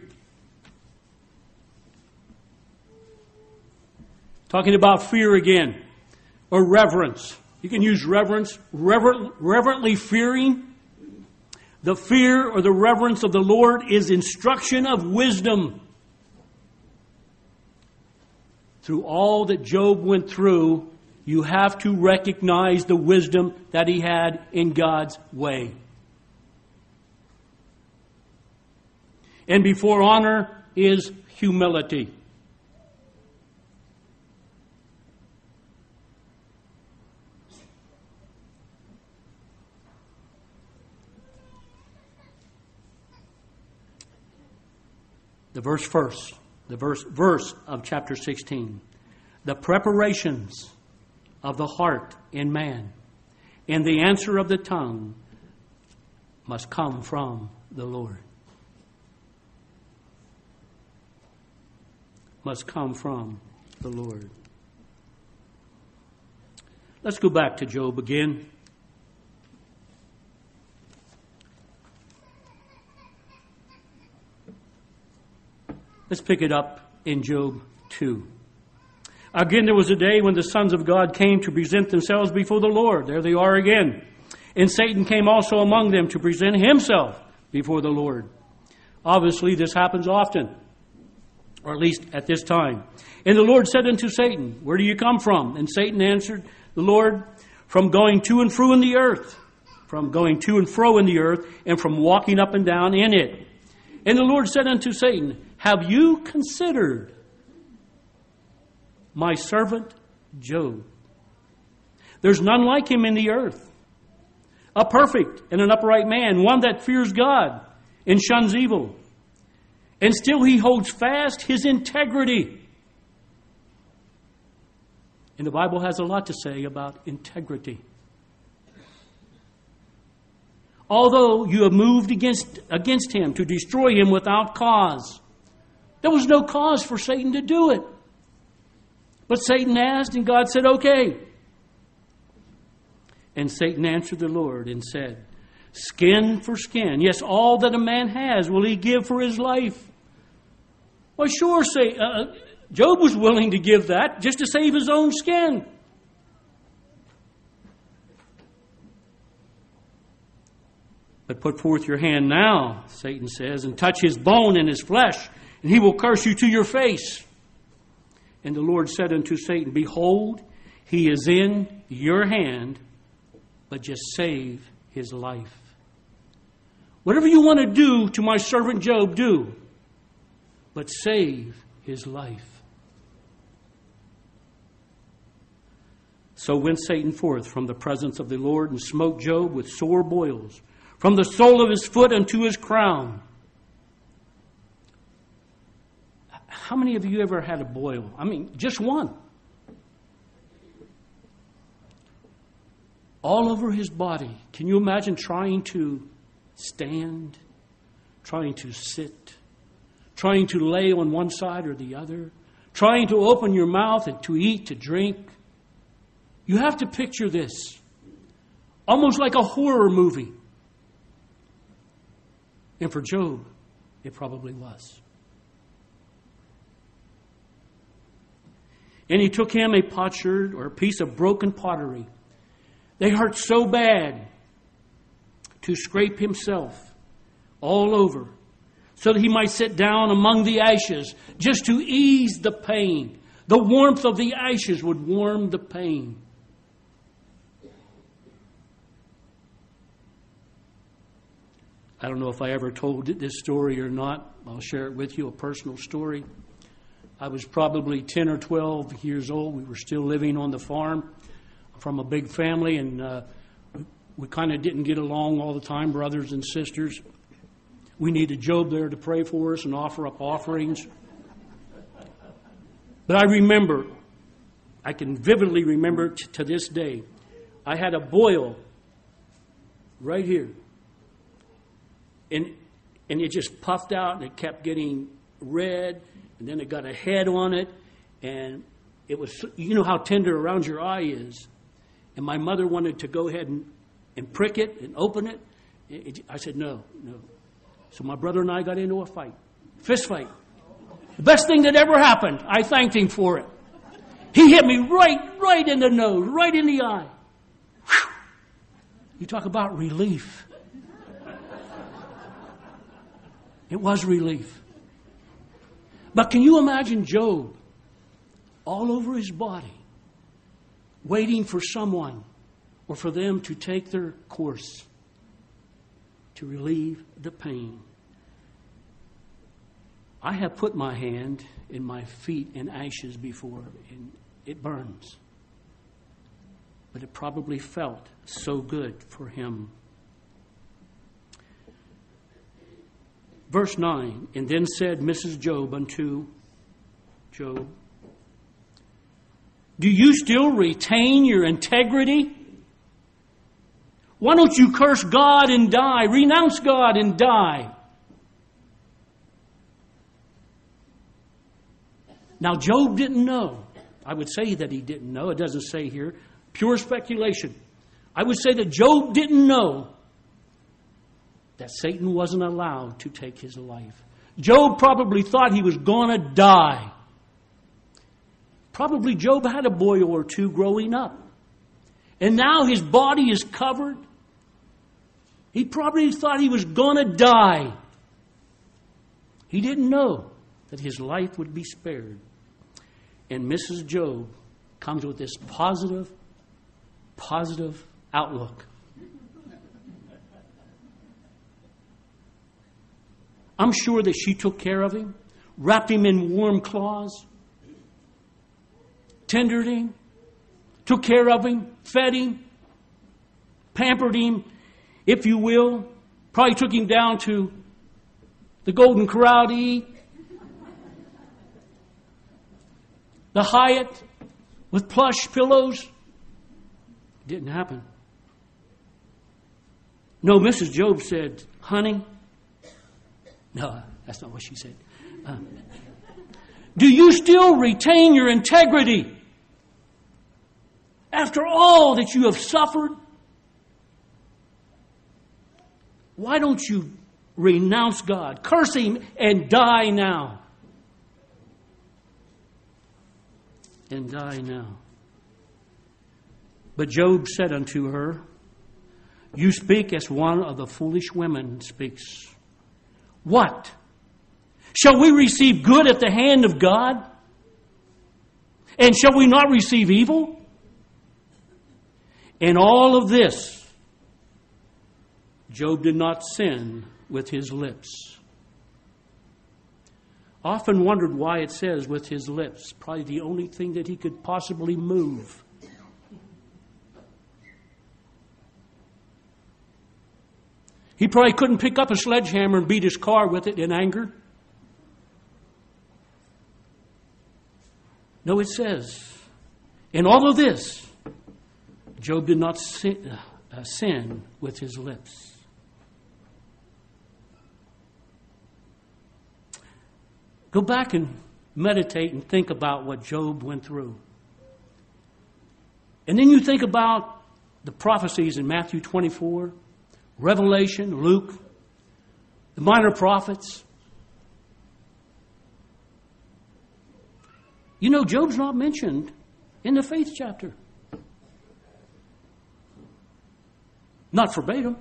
Talking about fear again, or reverence. You can use reverence, rever- reverently fearing. The fear or the reverence of the Lord is instruction of wisdom. Through all that Job went through, you have to recognize the wisdom that he had in God's way. And before honor is humility. The verse first, the verse verse of chapter sixteen. The preparations of the heart in man and the answer of the tongue must come from the Lord. Must come from the Lord. Let's go back to Job again. Let's pick it up in Job two. Again, there was a day when the sons of God came to present themselves before the Lord. There they are again. And Satan came also among them to present himself before the Lord. Obviously, this happens often, or at least at this time. And the Lord said unto Satan, Where do you come from? And Satan answered the Lord, From going to and fro in the earth, from going to and fro in the earth, and from walking up and down in it. And the Lord said unto Satan, Have you considered my servant Job? There's none like him in the earth, a perfect and an upright man, one that fears God and shuns evil. And still he holds fast his integrity. And the Bible has a lot to say about integrity. Although you have moved against, against him to destroy him without cause. There was no cause for Satan to do it. But Satan asked, and God said, okay. And Satan answered the Lord and said, Skin for skin. Yes, all that a man has will he give for his life. Well, sure, say, uh, Job was willing to give that just to save his own skin. But put forth your hand now, Satan says, and touch his bone and his flesh, and he will curse you to your face. And the Lord said unto Satan, Behold, he is in your hand, but just save his life. Whatever you want to do to my servant Job, do, but save his life. So went Satan forth from the presence of the Lord and smote Job with sore boils, from the sole of his foot unto his crown. How many of you ever had a boil? I mean, just one. All over his body. Can you imagine trying to stand, trying to sit, trying to lay on one side or the other, trying to open your mouth and to eat, to drink? You have to picture this. Almost like a horror movie. And for Job, it probably was. And he took him a potsherd, or a piece of broken pottery. They hurt so bad to scrape himself all over, so that he might sit down among the ashes, just to ease the pain. The warmth of the ashes would warm the pain. I don't know if I ever told this story or not. I'll share it with you, a personal story. I was probably ten or twelve years old. We were still living on the farm from a big family, and uh, we kind of didn't get along all the time, brothers and sisters. We needed Job there to pray for us and offer up offerings. But I remember, I can vividly remember t- to this day, I had a boil right here. And and it just puffed out, and it kept getting red, and then it got a head on it, and It was, you know how tender around your eye is. And my mother wanted to go ahead and, and prick it and open it. it. I said, no, no. So my brother and I got into a fight. Fist fight. The best thing that ever happened. I thanked him for it. He hit me right, right in the nose, right in the eye. Whew. You talk about relief. It was relief. But can you imagine Job all over his body, waiting for someone or for them to take their course to relieve the pain? I have put my hand in my feet in ashes before, and it burns. But it probably felt so good for him. Verse nine, and then said Missus Job unto Job, do you still retain your integrity? Why don't you curse God and die? Renounce God and die. Now, Job didn't know. I would say that he didn't know. It doesn't say here. Pure speculation. I would say that Job didn't know that Satan wasn't allowed to take his life. Job probably thought he was going to die. Probably Job had a boy or two growing up. And now his body is covered. He probably thought he was going to die. He didn't know that his life would be spared. And Missus Job comes with this positive, positive outlook. I'm sure that she took care of him, wrapped him in warm cloths, tendered him, took care of him, fed him, pampered him, if you will. Probably took him down to the Golden Corral to eat. The Hyatt with plush pillows. Didn't happen. No, Missus Job said, honey. No, that's not what she said. Uh, do you still retain your integrity? After all that you have suffered, why don't you renounce God, curse Him, and die now? And die now. But Job said unto her, you speak as one of the foolish women speaks. What? Shall we receive good at the hand of God? And shall we not receive evil? In all of this, Job did not sin with his lips. Often wondered why it says with his lips. Probably the only thing that he could possibly move. He probably couldn't pick up a sledgehammer and beat his car with it in anger. No, it says, in all of this, Job did not sin, uh, sin with his lips. Go back and meditate and think about what Job went through. And then you think about the prophecies in Matthew twenty-four, Revelation, Luke, the minor prophets. You know, Job's not mentioned in the faith chapter. Not verbatim.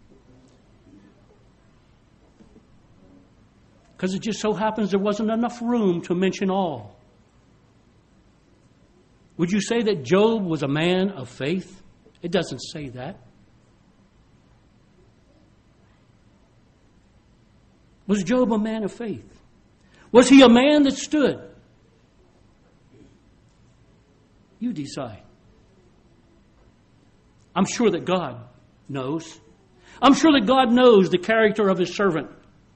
Because it just so happens there wasn't enough room to mention all. Would you say that Job was a man of faith? It doesn't say that. Was Job a man of faith? Was he a man that stood? You decide. I'm sure that God knows. I'm sure that God knows the character of His servant.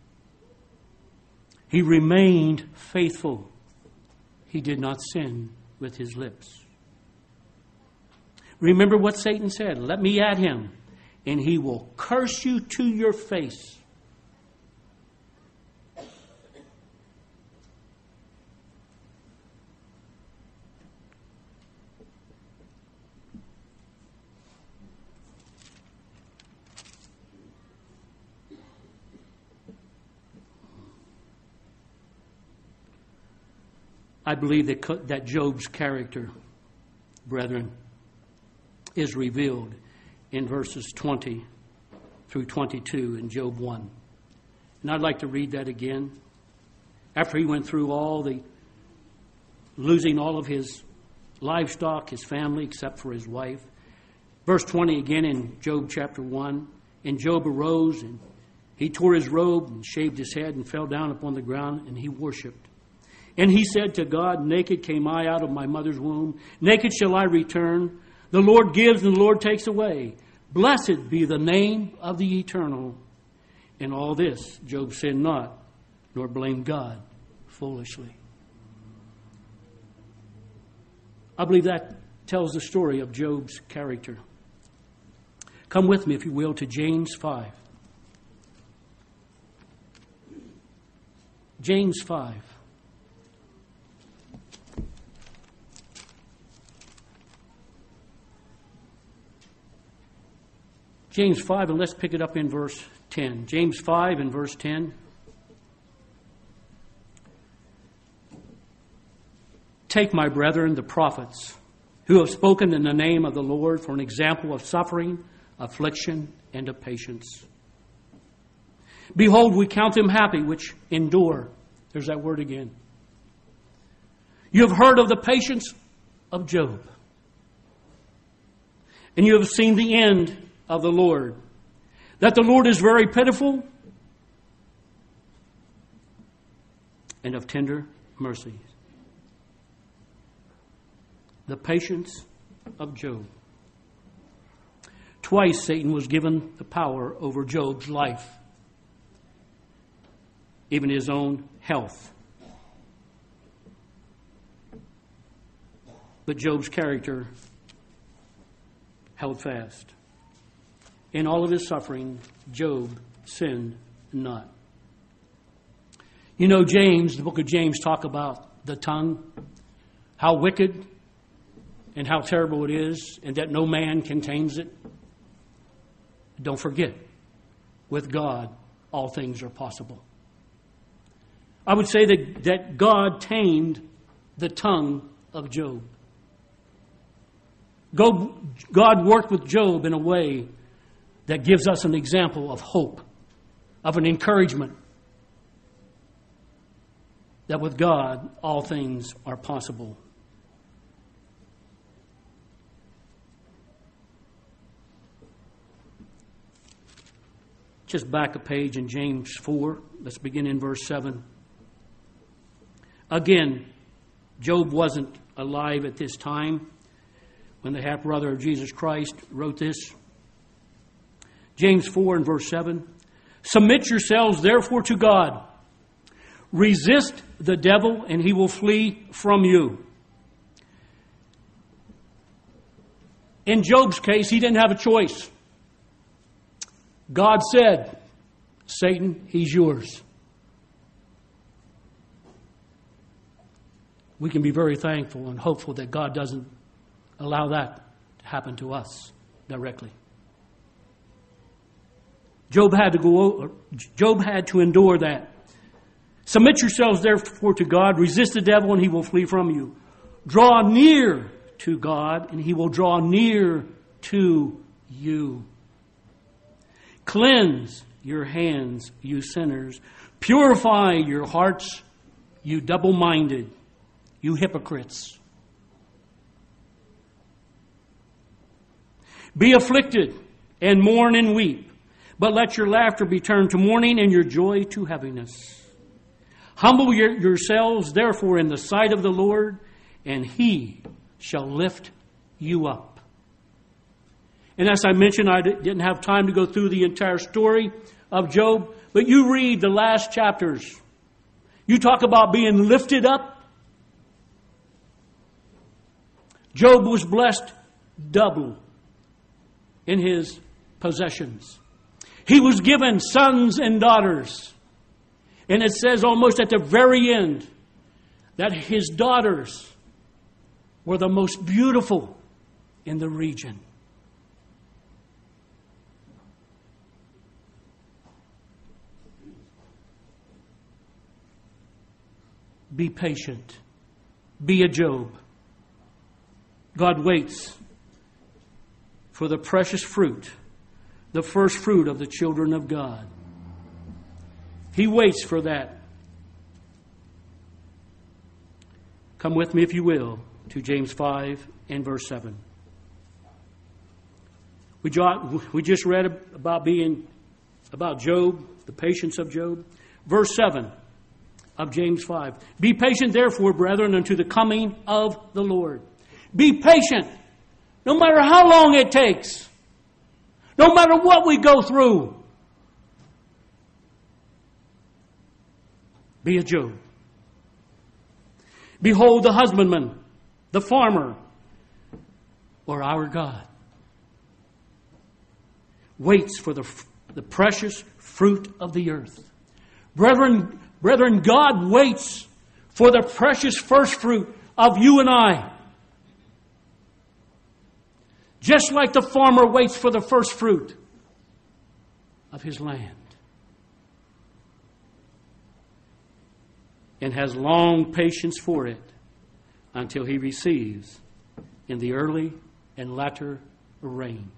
He remained faithful. He did not sin with his lips. Remember what Satan said. Let me at him, and he will curse you to your face. I believe that, co- that Job's character, brethren, is revealed in verses twenty through twenty-two in Job one. And I'd like to read that again. After he went through all the, losing all of his livestock, his family, except for his wife. Verse twenty again in Job chapter one. And Job arose, and he tore his robe and shaved his head and fell down upon the ground, and he worshipped. And he said to God, naked came I out of my mother's womb. Naked shall I return. The Lord gives and the Lord takes away. Blessed be the name of the Eternal. In all this, Job sinned not, nor blamed God foolishly. I believe that tells the story of Job's character. Come with me, if you will, to James five. James five. James five, and let's pick it up in verse ten. James five and verse ten. Take, my brethren, the prophets, who have spoken in the name of the Lord, for an example of suffering, affliction, and of patience. Behold, we count them happy which endure. There's that word again. You have heard of the patience of Job, and you have seen the end of the Lord, that the Lord is very pitiful and of tender mercies. The patience of Job. Twice Satan was given the power over Job's life, even his own health. But Job's character held fast. In all of his suffering, Job sinned not. You know, James, the book of James, talk about the tongue, how wicked and how terrible it is, and that no man contains it. Don't forget, with God, all things are possible. I would say that, that God tamed the tongue of Job. God worked with Job in a way that gives us an example of hope, of an encouragement, that with God, all things are possible. Just back a page in James four. Let's begin in verse seven. Again, Job wasn't alive at this time when the half-brother of Jesus Christ wrote this. James four and verse seven. Submit yourselves therefore to God. Resist the devil and he will flee from you. In Job's case, he didn't have a choice. God said, Satan, he's yours. We can be very thankful and hopeful that God doesn't allow that to happen to us directly. Job had to go. Job had to endure that. Submit yourselves therefore to God. Resist the devil and he will flee from you. Draw near to God and he will draw near to you. Cleanse your hands, you sinners. Purify your hearts, you double-minded, you hypocrites. Be afflicted and mourn and weep, but let your laughter be turned to mourning and your joy to heaviness. Humble your, yourselves, therefore, in the sight of the Lord, and he shall lift you up. And as I mentioned, I didn't have time to go through the entire story of Job, but you read the last chapters. You talk about being lifted up. Job was blessed double in his possessions. He was given sons and daughters. And it says almost at the very end that his daughters were the most beautiful in the region. Be patient be a Job. God waits for the precious fruit, the first fruit of the children of God. He waits for that. Come with me, if you will, to James five and verse seven. We we just read about being, about Job, the patience of Job. Verse seven of James five. Be patient, therefore, brethren, unto the coming of the Lord. Be patient, no matter how long it takes. No matter what we go through. Be a Job. Behold the husbandman, the farmer, or our God waits for the, the precious fruit of the earth. Brethren, brethren, God waits for the precious first fruit of you and I. Just like the farmer waits for the first fruit of his land. And has long patience for it until he receives in the early and latter rain.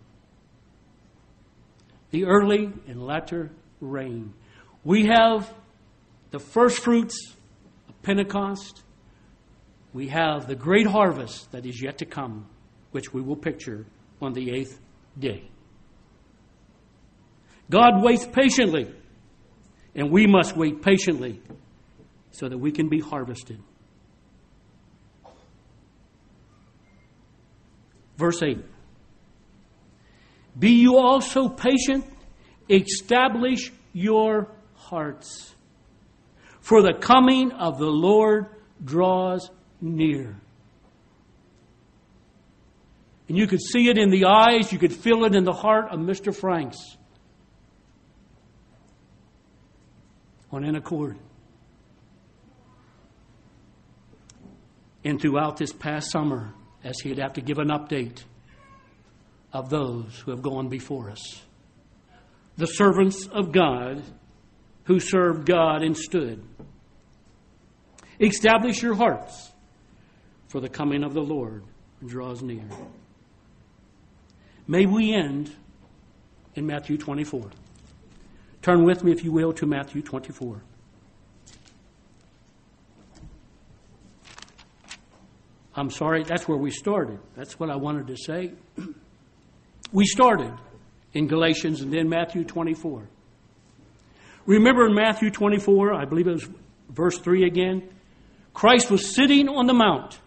The early and latter rain. We have the first fruits of Pentecost. We have the great harvest that is yet to come, which we will picture on the eighth day. God waits patiently, and we must wait patiently so that we can be harvested. Verse eight. Be you also patient, establish your hearts, for the coming of the Lord draws near. And you could see it in the eyes, you could feel it in the heart of Mister Franks. On an accord. And throughout this past summer, as he'd have to give an update of those who have gone before us. The servants of God who served God and stood. Establish your hearts, for the coming of the Lord draws near. May we end in Matthew twenty-four. Turn with me, if you will, to Matthew twenty-four. I'm sorry, that's where we started. That's what I wanted to say. We started in Galatians and then Matthew twenty-four. Remember in Matthew twenty-four, I believe it was verse three again, Christ was sitting on the mount.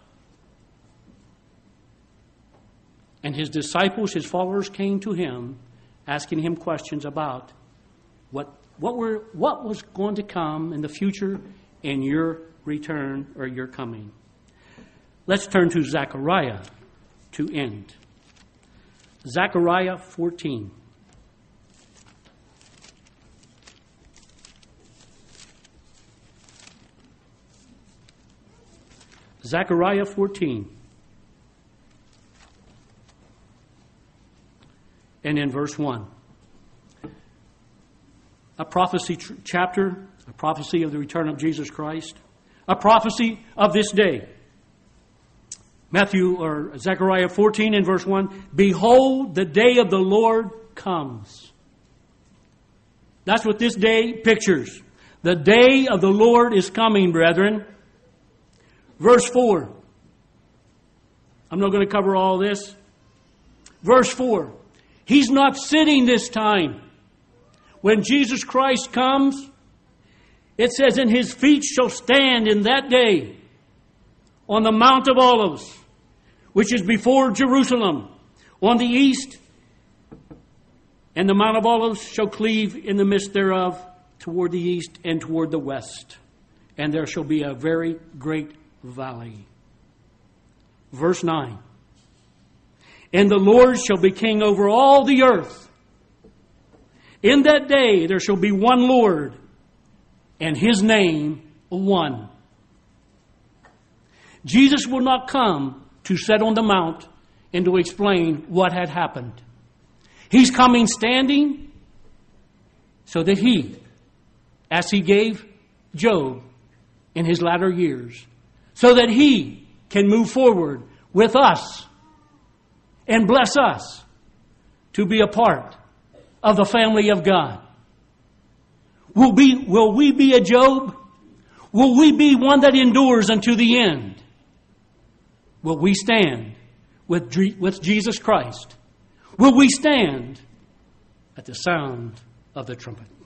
And his disciples, his followers, came to him, asking him questions about what what were what was going to come in the future in your return or your coming. Let's turn to Zechariah to end. Zechariah fourteen. Zechariah fourteen. And in verse one. A prophecy tr- chapter, a prophecy of the return of Jesus Christ, a prophecy of this day. Matthew or Zechariah fourteen and verse one, behold, the day of the Lord comes. That's what this day pictures. The day of the Lord is coming, brethren. Verse four. I'm not going to cover all this. Verse four. He's not sitting this time. When Jesus Christ comes, it says, and his feet shall stand in that day on the Mount of Olives, which is before Jerusalem, on the east, and the Mount of Olives shall cleave in the midst thereof toward the east and toward the west. And there shall be a very great valley. Verse nine. And the Lord shall be king over all the earth. In that day there shall be one Lord, and his name one. Jesus will not come to sit on the mount and to explain what had happened. He's coming standing so that he, as he gave Job in his latter years, so that he can move forward with us and bless us to be a part of the family of God? Will, be, will we be a Job? Will we be one that endures unto the end? Will we stand with, with Jesus Christ? Will we stand at the sound of the trumpet?